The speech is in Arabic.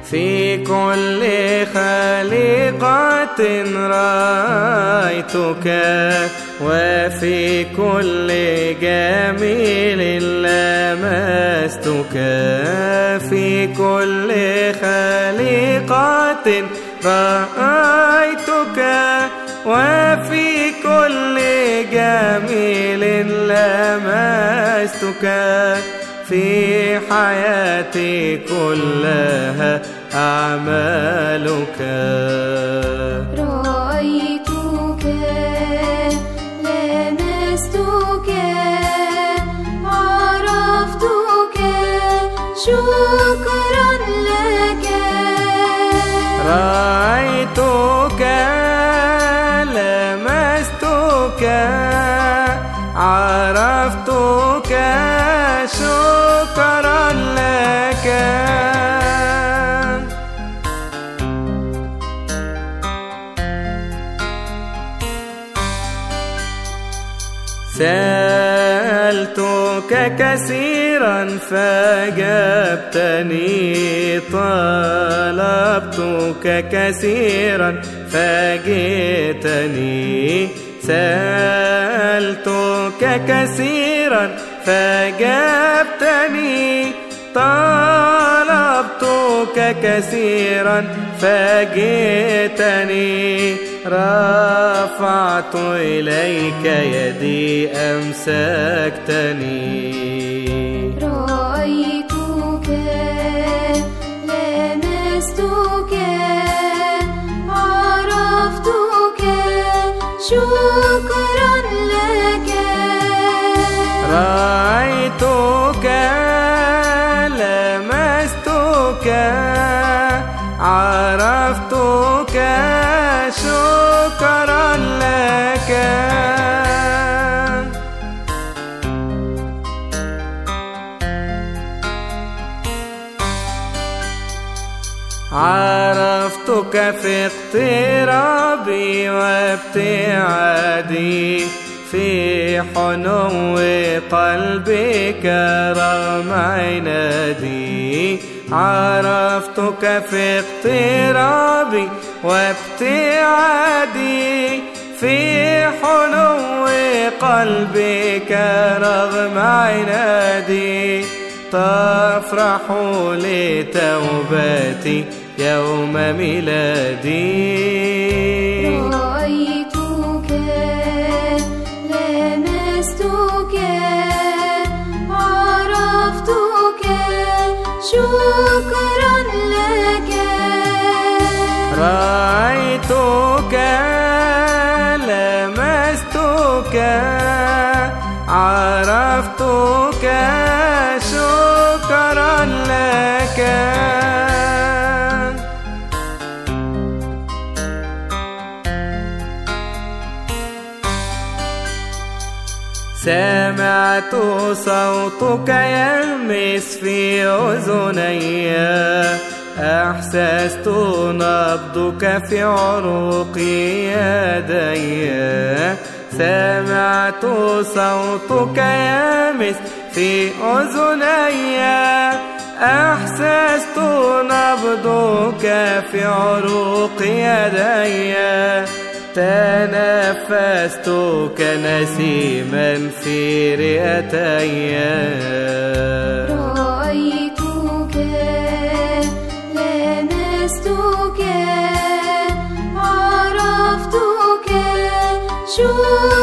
في كل خليقة رأيتك، وفي كل جميل لمستك. في كل خليقة رأيتك، وفي كل جميل لمستك. في حياتي كلها أعمالك. رأيتك، لمستك، عرفتك، شكرا لك. رأيتك، لمستك، عرفتك، شكرا لك. سألتك كثيرا فأجبتني، طلبتك كثيرا فجئتني. سألتك كثيرا فأجبتني، طلبتك كثيرا فجئتني. رفعت إليك يدي أمسكتني. رأيتك، لمستك، عرفتك، شكرا لك. رأيتك، لمستك، عرفتك، شكرا لك. عرفتك في اقترابي وابتعادي، في حنو قلبك رغم عنادي. عرفتك في اقترابي وابتعادي، في حنو قلبك رغم عنادي. تفرح لتوبتي يوم ميلادي. رأيتك، لمستك، عرفتك، شكرا لك. رأيتك، لمستك، عرفتك، شكرا لك. سمعت صوتك يهمس في أذني، أحسست نبضك في عروق يدي. سمعت صوتك يهمس في أذني، أحسست نبضك في عروق يدي. تنفست كنسيما في رئتي. رأيتك، لمستك، عرفتك، شكرا